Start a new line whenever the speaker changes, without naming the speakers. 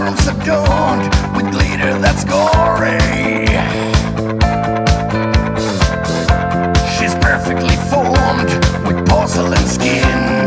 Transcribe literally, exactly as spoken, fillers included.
chrom's adorned with glitter that's gory. She's perfectly formed with porcelain skin.